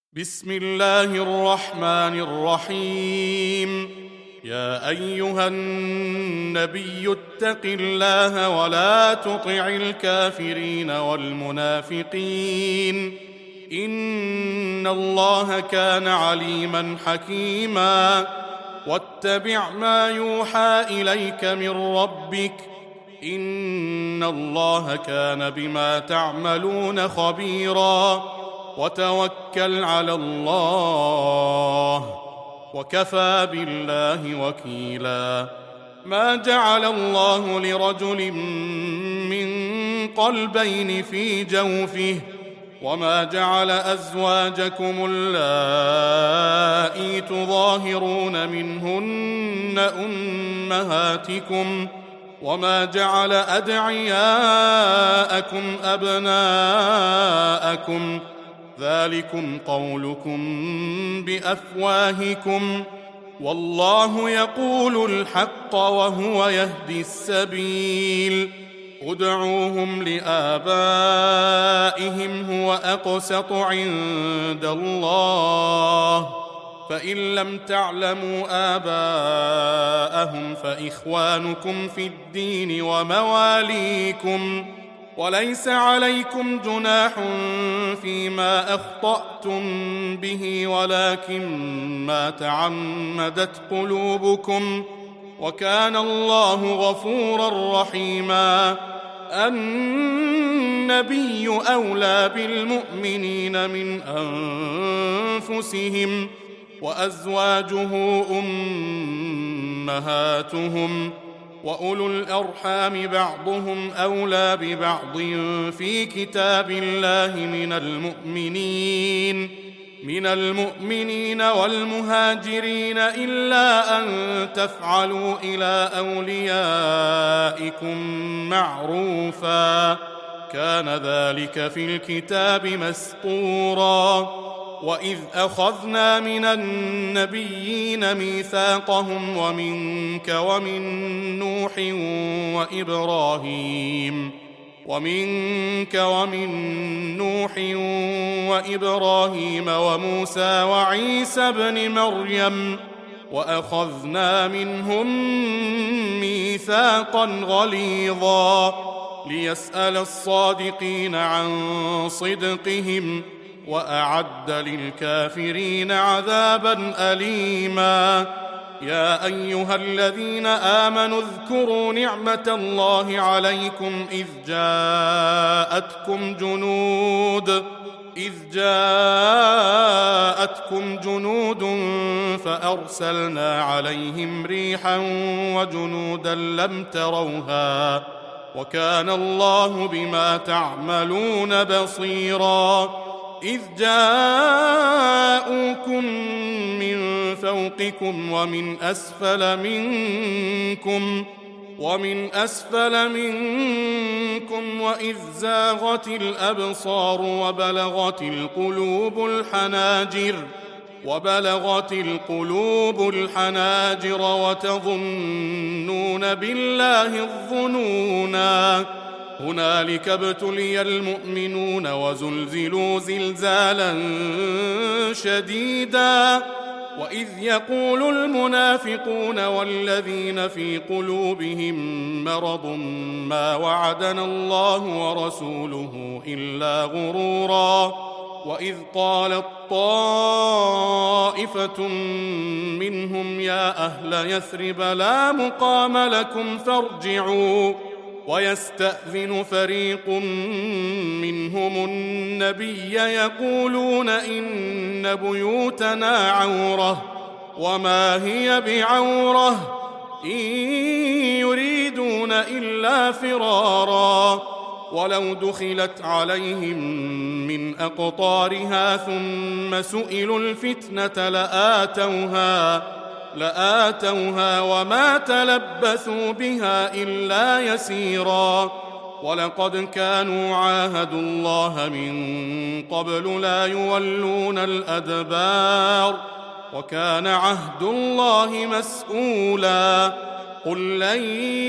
بسم الله الرحمن الرحيم. يا أيها النبي اتق الله ولا تطع الكافرين والمنافقين إن الله كان عليما حكيما. واتبع ما يوحى إليك من ربك إن الله كان بما تعملون خبيرا. وتوكل على الله وكفى بالله وكيلا. ما جعل الله لرجل من قلبين في جوفه وما جعل أزواجكم اللائي تظاهرون منهن أمهاتكم وما جعل أدعياءكم أبناءكم ذلكم قولكم بأفواهكم والله يقول الحق وهو يهدي السبيل. ادعوهم لآبائهم هو أقسط عند الله فإن لم تعلموا آباءهم فإخوانكم في الدين ومواليكم وليس عليكم جناح فيما أخطأتم به ولكن ما تعمدت قلوبكم وكان الله غفورا رحيما. النبي أولى بالمؤمنين من أنفسهم وأزواجه أمهاتهم وأولو الأرحام بعضهم أولى ببعض في كتاب الله من المؤمنين والمهاجرين إلا أن تفعلوا إلى أوليائكم معروفا كان ذلك في الكتاب مسطورا. وإذ أخذنا من النبيين ميثاقهم ومنك ومن نوح وإبراهيم وموسى وعيسى ابن مريم وأخذنا منهم ميثاقا غليظا ليسأل الصادقين عن صدقهم وأعد للكافرين عذابا أليما. يا أيها الذين آمنوا اذكروا نعمة الله عليكم إذ جاءتكم جنود فأرسلنا عليهم ريحا وجنودا لم تروها وكان الله بما تعملون بصيرا. إذ جاءوكم من فوقكم ومن أسفل منكم وإذ زاغت الأبصار وبلغت القلوب الحناجر وتظنون بالله الظنونا. هنالك ابتلي المؤمنون وزلزلوا زلزالا شديدا. وإذ يقول المنافقون والذين في قلوبهم مرض ما وعدنا الله ورسوله إلا غرورا. وإذ قالت طائفة منهم يا أهل يثرب لا مقام لكم فارجعوا ويستأذن فريق منهم النبي يقولون إن بيوتنا عورة وما هي بعورة إن يريدون إلا فرارا. ولو دخلت عليهم من أقطارها ثم سئلوا الفتنة لآتوها وما تلبثوا بها إلا يسيرا. ولقد كانوا عاهدوا الله من قبل لا يولون الأدبار وكان عهد الله مسؤولا. قل لن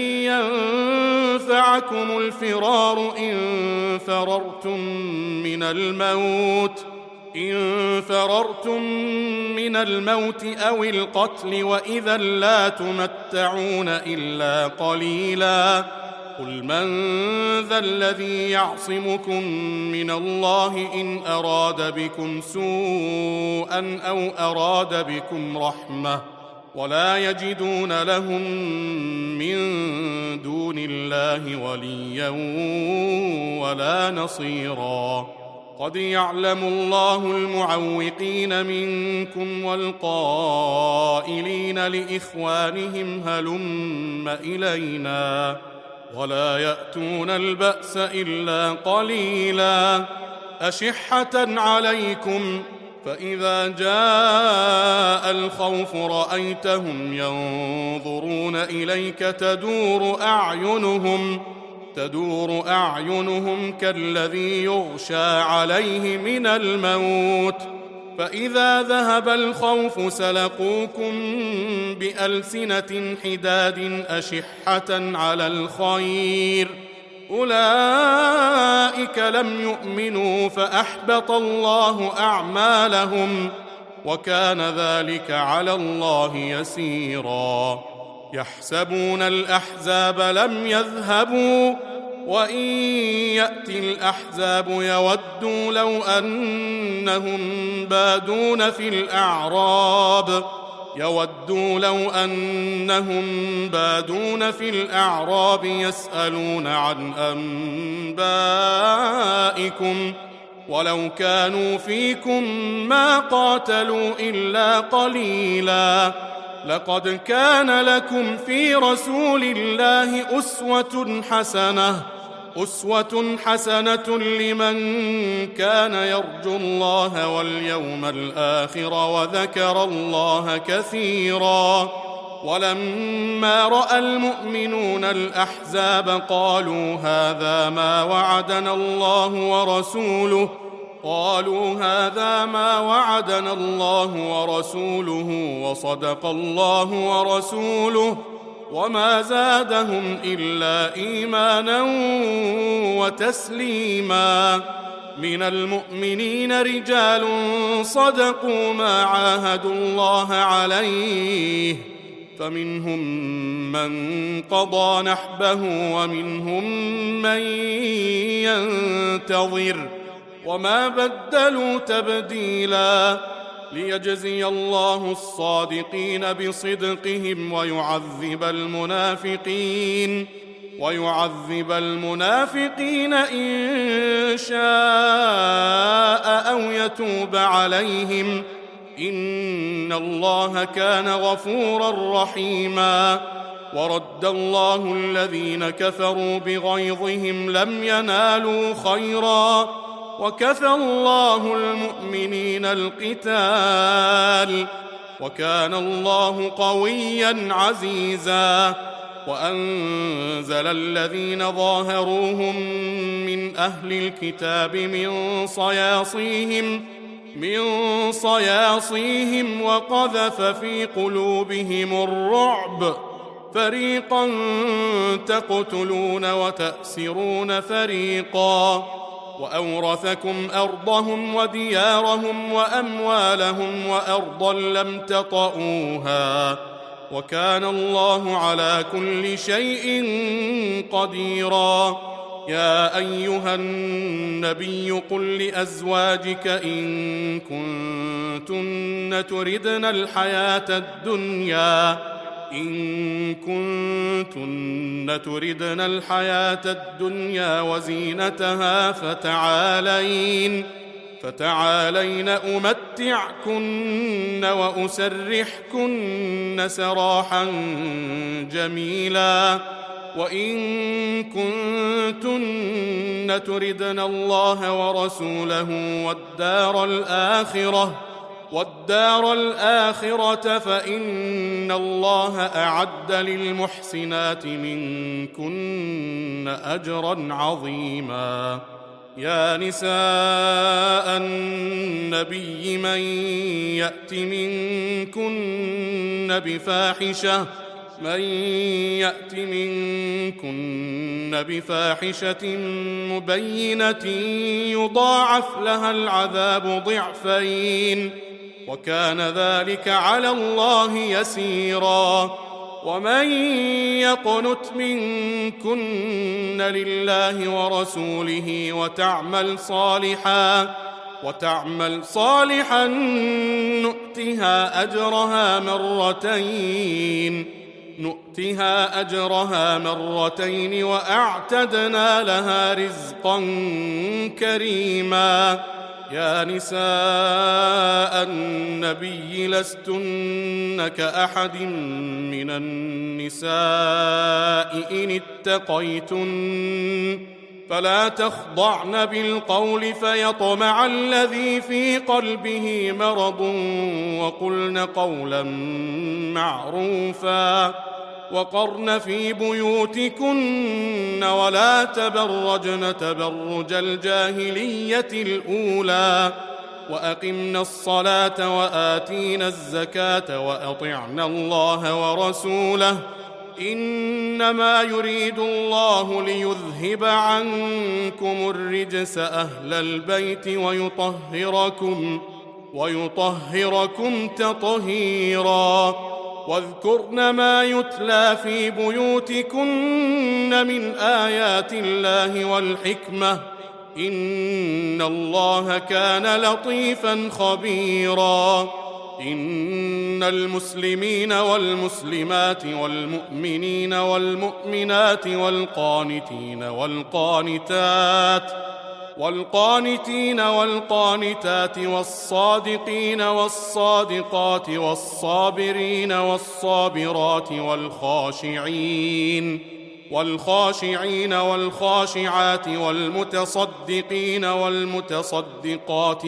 ينفعكم الفرار إن فررتم من الموت إن فررتم من الموت أو القتل وإذا لا تمتعون إلا قليلا قل من ذا الذي يعصمكم من الله إن أراد بكم سوءا أو أراد بكم رحمة ولا يجدون لهم من دون الله وليا ولا نصيرا قد يعلم الله المعوقين منكم والقائلين لإخوانهم هلم إلينا ولا يأتون البأس إلا قليلا أشحة عليكم فإذا جاء الخوف رأيتهم ينظرون إليك تدور أعينهم كالذي يغشى عليه من الموت فإذا ذهب الخوف سلقوكم بألسنة حداد أشحة على الخير أولئك لم يؤمنوا فأحبط الله أعمالهم وكان ذلك على الله يسيرا يحسبون الأحزاب لم يذهبوا وإن يأتي الأحزاب يودوا لو أنهم بادون في الأعراب يسألون عن أنبائكم ولو كانوا فيكم ما قاتلوا إلا قليلا لقد كان لكم في رسول الله أسوة حسنة لمن كان يرجو الله واليوم الآخر وذكر الله كثيرا ولما رأى المؤمنون الأحزاب قالوا هذا ما وعدنا الله ورسوله وصدق الله ورسوله وما زادهم إلا إيمانا وتسليما من المؤمنين رجال صدقوا ما عاهدوا الله عليه فمنهم من قضى نحبه ومنهم من ينتظر وما بدلوا تبديلا ليجزي الله الصادقين بصدقهم ويعذب المنافقين إن شاء أو يتوب عليهم إن الله كان غفورا رحيما ورد الله الذين كفروا بغيظهم لم ينالوا خيرا وكفى الله المؤمنين القتال وكان الله قويا عزيزا وأنزل الذين ظاهروهم من أهل الكتاب من صياصيهم وقذف في قلوبهم الرعب فريقا تقتلون وتأسرون فريقا وأورثكم أرضهم وديارهم وأموالهم وأرضا لم تطئوها وكان الله على كل شيء قديرا يا أيها النبي قل لأزواجك إن كنتن تردن الحياة الدنيا وزينتها فتعالين أمتعكن وأسرحكن سراحا جميلا وإن كنتن تردن الله ورسوله والدار الآخرة فإن الله أعد للمحسنات منكن أجرا عظيما يا نساء النبي من يأت منكن من يأت منكن بفاحشة مبينة يضاعف لها العذاب ضعفين وكان ذلك على الله يسيرا ومن يقنت منكن لله ورسوله وتعمل صالحا نؤتها أجرها مرتين وأعتدنا لها رزقا كريما يا نساء النبي لستن كأحد من النساء إن اتقيتن فلا تخضعن بالقول فيطمع الذي في قلبه مرض وقلن قولا معروفا وقرن في بيوتكن ولا تبرجن تبرج الجاهلية الأولى وأقمنا الصلاة وآتينا الزكاة وأطعنا الله ورسوله إنما يريد الله ليذهب عنكم الرجس أهل البيت ويطهركم تطهيرا واذكرن ما يتلى في بيوتكن من آيات الله والحكمة إن الله كان لطيفا خبيرا إن المسلمين والمسلمات والمؤمنين والمؤمنات والقانتين والقانتات والصادقين والصادقات والصابرين والصابرات والخاشعين والخاشعات والمتصدقين والمتصدقات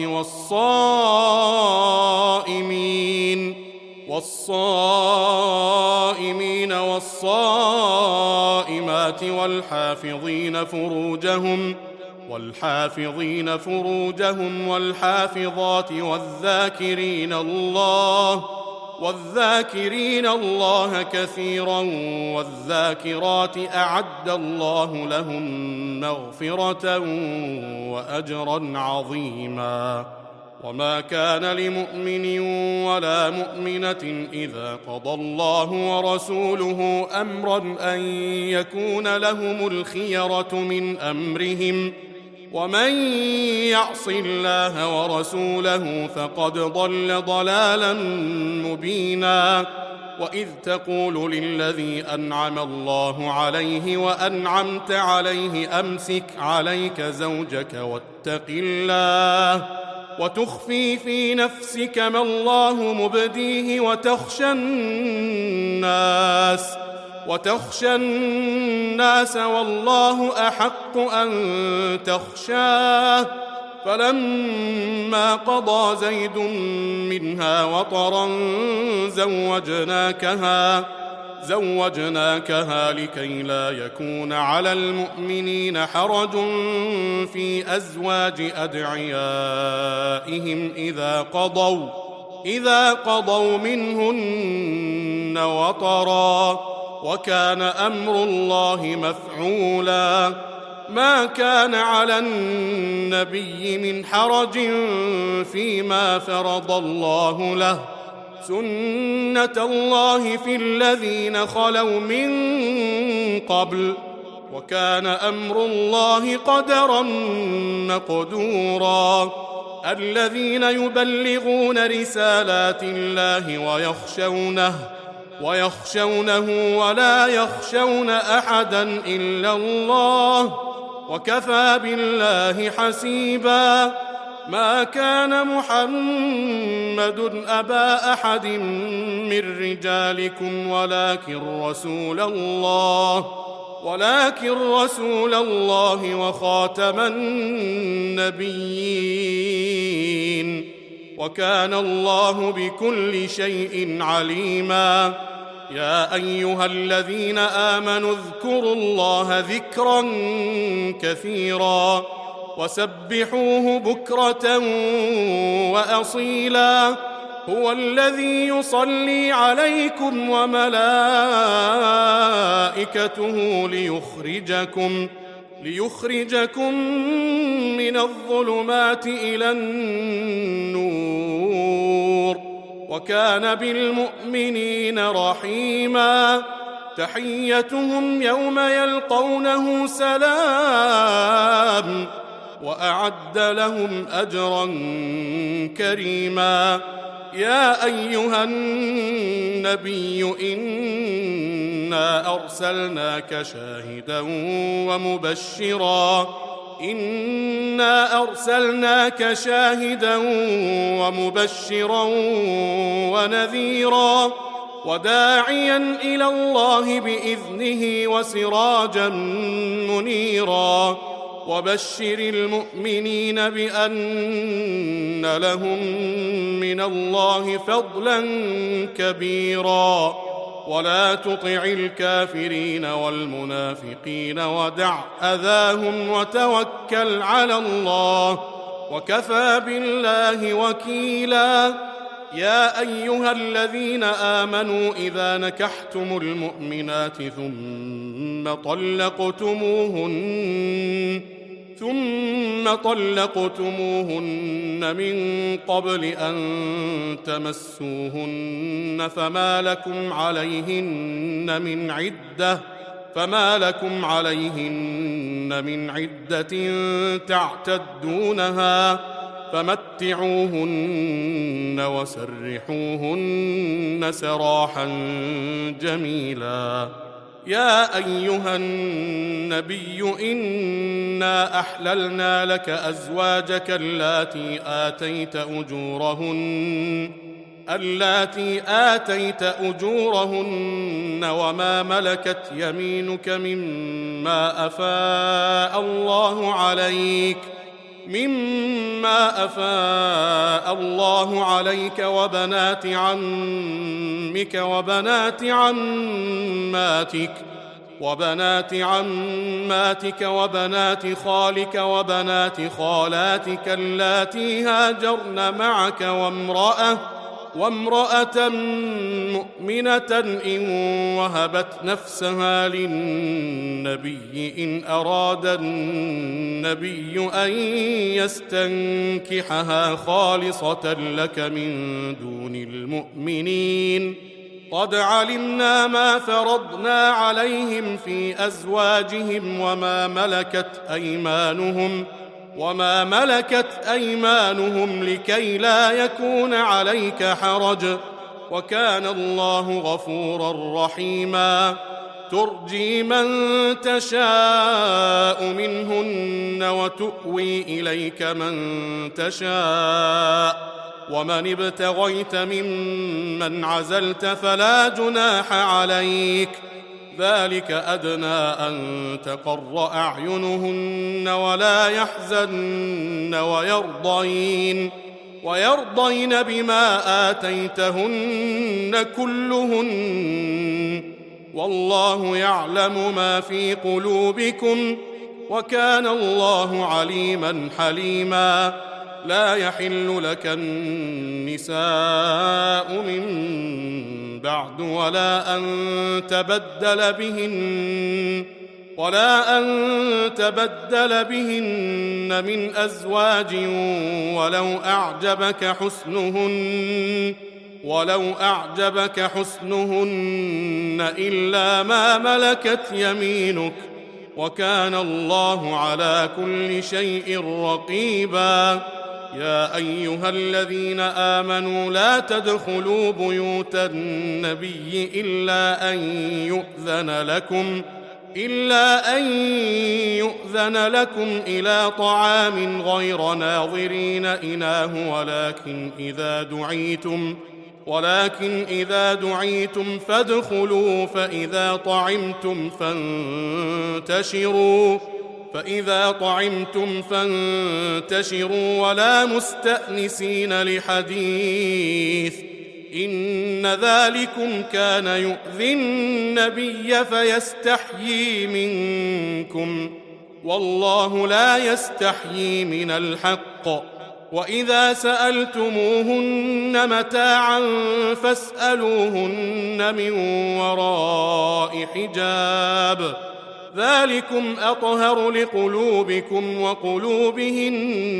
والصائمين والصائمات والحافظين فروجهم والحافظات والذاكرين الله كثيرا والذاكرات أعد الله لهم مغفرة وأجرا عظيما وما كان لمؤمن ولا مؤمنة إذا قضى الله ورسوله أمرا أن يكون لهم الخيرة من أمرهم ومن يعص الله ورسوله فقد ضل ضلالا مبينا وإذ تقول للذي أنعم الله عليه وأنعمت عليه أمسك عليك زوجك واتق الله وتخفي في نفسك ما الله مبديه وتخشى الناس والله أحق أن تخشاه فلما قضى زيد منها وطرا زوجناكها لكي لا يكون على المؤمنين حرج في أزواج أدعيائهم إذا قضوا منهن وطرا وكان أمر الله مفعولا ما كان على النبي من حرج فيما فرض الله له سنة الله في الذين خلوا من قبل وكان أمر الله قدرا مقدورا الذين يبلغون رسالات الله ويخشونه ولا يخشون أحدا إلا الله وكفى بالله حسيبا ما كان محمد أبا أحد من رجالكم ولكن رسول الله وخاتم النبيين وكان الله بكل شيء عليما يا أيها الذين آمنوا اذكروا الله ذكرا كثيرا وسبحوه بكرة وأصيلا هو الذي يصلي عليكم وملائكته ليخرجكم من الظلمات إلى النور، وكان بالمؤمنين رحيما. تحيتهم يوم يلقونه سلام، وأعد لهم أجرا كريما. يا أيها النبي إنا أرسلناك شاهدا ومبشرا ونذيرا وداعيا إلى الله بإذنه وسراجا منيرا. وبشر المؤمنين بأن لهم من الله فضلا كبيرا. ولا تطع الكافرين والمنافقين ودع أذاهم وتوكل على الله، وكفى بالله وكيلا. يا أيها الذين آمنوا إذا نكحتم المؤمنات ثم طلقتموهن من قبل أن تمسوهن فما لكم عليهن من عدة تعتدونها، فمتعوهن وسرحوهن سراحا جميلا. يا أيها النبي إنا أحللنا لك أزواجك اللاتي آتيت أجورهن وما ملكت يمينك مما أفاء الله عليك وبنات عمك وبنات عماتك وبنات خالك وبنات خالاتك اللاتي هاجرن معك وامرأة مؤمنة إن وهبت نفسها للنبي إن أراد النبي أن يستنكحها خالصة لك من دون المؤمنين. قد علمنا ما فرضنا عليهم في أزواجهم وما ملكت أيمانهم لكي لا يكون عليك حرج، وكان الله غفورا رحيما. ترجي من تشاء منهن وتؤوي إليك من تشاء، ومن ابتغيت ممن عزلت فلا جناح عليك. ذلك أدنى أن تقر أعينهن ولا يحزن ويرضين بما آتيتهن كلهن، والله يعلم ما في قلوبكم، وكان الله عليما حليما. لا يحل لك النساء من بعد ولا أن تبدل بهن من أزواج ولو أعجبك حسنهن إلا ما ملكت يمينك، وكان الله على كل شيء رقيبا. يا أيها الذين آمنوا لا تدخلوا بيوت النبي إلا أن يؤذن لكم إلى طعام غير ناظرين إناه، ولكن إذا دعيتم فادخلوا، فإذا طعمتم فانتشروا ولا مستأنسين لحديث، إن ذلكم كان يؤذي النبي فيستحيي منكم، والله لا يستحيي من الحق، وإذا سألتموهن متاعا فاسألوهن من وراء حجاب ذلكم أطهر لقلوبكم وقلوبهن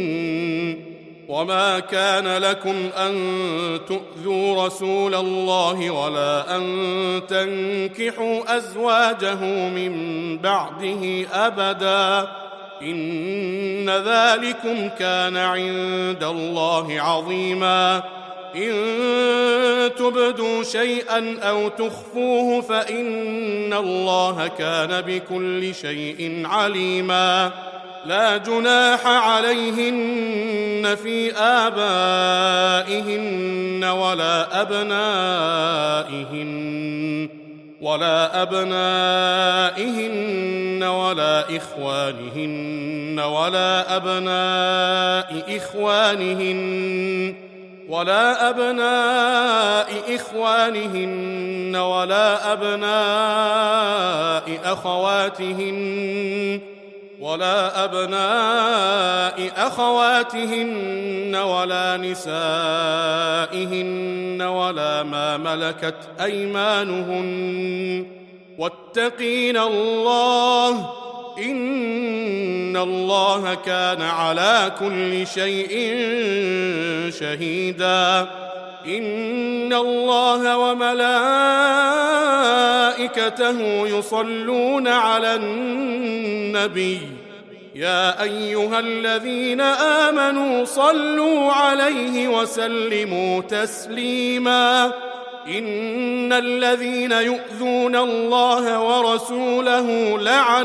وما كان لكم أن تؤذوا رسول الله ولا أن تنكحوا أزواجه من بعده أبدا إن ذلكم كان عند الله عظيما إن تبدوا شيئا أو تخفوه فإن الله كان بكل شيء عليما لا جناح عليهن في آبائهن ولا أبنائهن ولا إخوانهن ولا أبناء إخوانهن ولا أبناء أخواتهن ولا نسائهن ولا ما ملكت أيمانهن واتقين الله إن الله كان على كل شيء شهيدا إن الله وملائكته يصلون على النبي يا أيها الذين آمنوا صلوا عليه وسلموا تسليما إن الذين يؤذون الله ورسوله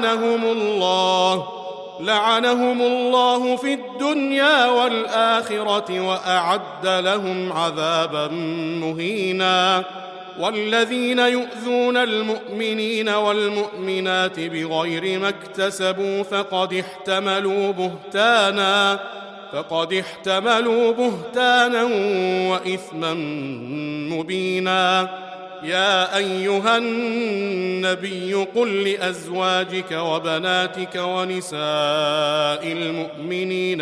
لعنهم الله في الدنيا والآخرة وأعد لهم عذابا مهينا والذين يؤذون المؤمنين والمؤمنات بغير ما اكتسبوا فقد احتملوا بهتانا وإثما مبينا يا أيها النبي قل لأزواجك وبناتك ونساء المؤمنين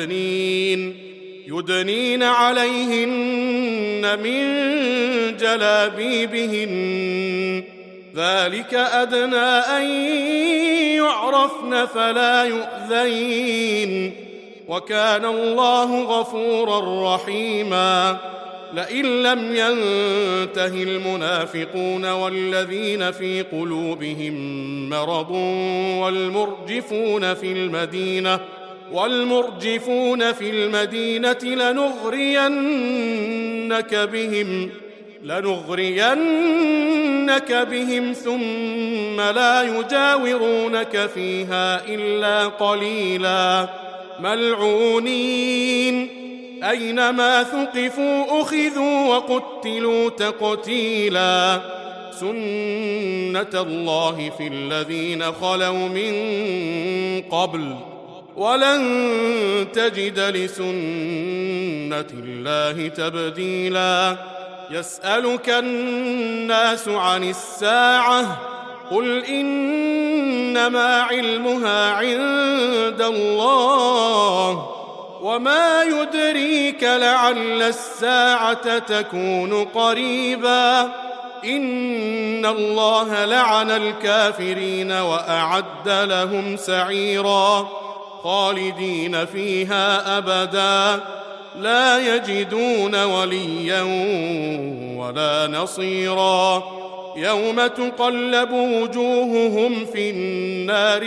يدنين عليهن من جلابيبهن ذلك أدنى أن يعرفن فلا يؤذين وكان الله غفورا رحيما لئن لم ينته المنافقون والذين في قلوبهم مرض والمرجفون في المدينة لنغرينك بهم ثم لا يجاورونك فيها إلا قليلا ملعونين أينما ثقفوا أخذوا وقتلوا تقتيلا سنة الله في الذين خلوا من قبل ولن تجد لسنة الله تبديلا يسألك الناس عن الساعة قل إنما علمها عند الله وما يدريك لعل الساعة تكون قريبا إن الله لعن الكافرين وأعد لهم سعيرا خالدين فيها أبدا لا يجدون وليا ولا نصيرا يوم تقلب وجوههم في النار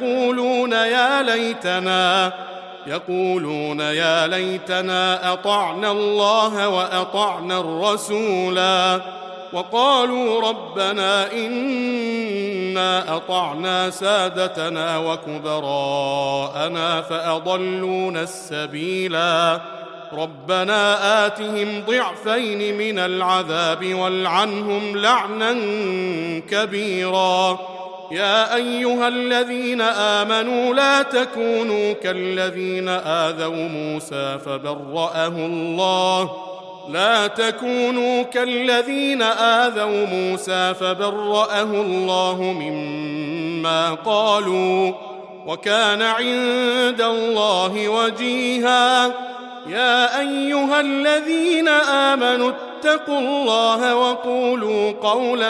يقولون يا ليتنا أطعنا الله وأطعنا الرسولا وقالوا ربنا إنا أطعنا سادتنا وكبراءنا فأضلونا السبيلا ربنا آتهم ضعفين من العذاب والعنهم لعنا كبيرا يا أيها الذين آمنوا لا تكونوا كالذين آذوا موسى فبرأه الله مما قالوا وكان عند الله وجيها يا أيها الذين آمنوا اتقوا الله وقولوا قولا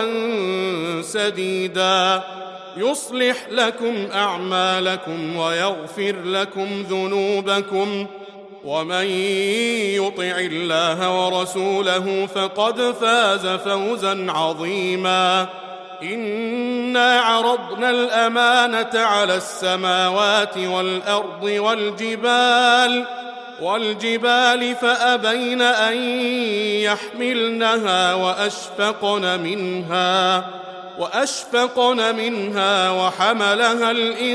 سديدا يصلح لكم أعمالكم ويغفر لكم ذنوبكم ومن يطع الله ورسوله فقد فاز فوزا عظيما إنا عرضنا الأمانة على السماوات والأرض والجبال فأبين أن يحملنها وأشفقن منها وحملها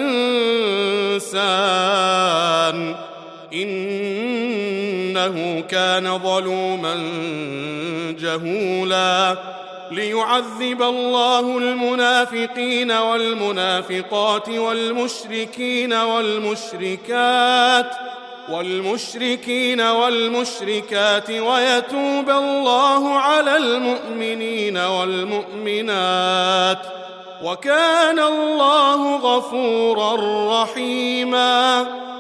الإنسان إنه كان ظلوما جهولا ليعذب الله المنافقين والمنافقات والمشركات ويتوب الله على المؤمنين والمؤمنات وكان الله غفورا رحيما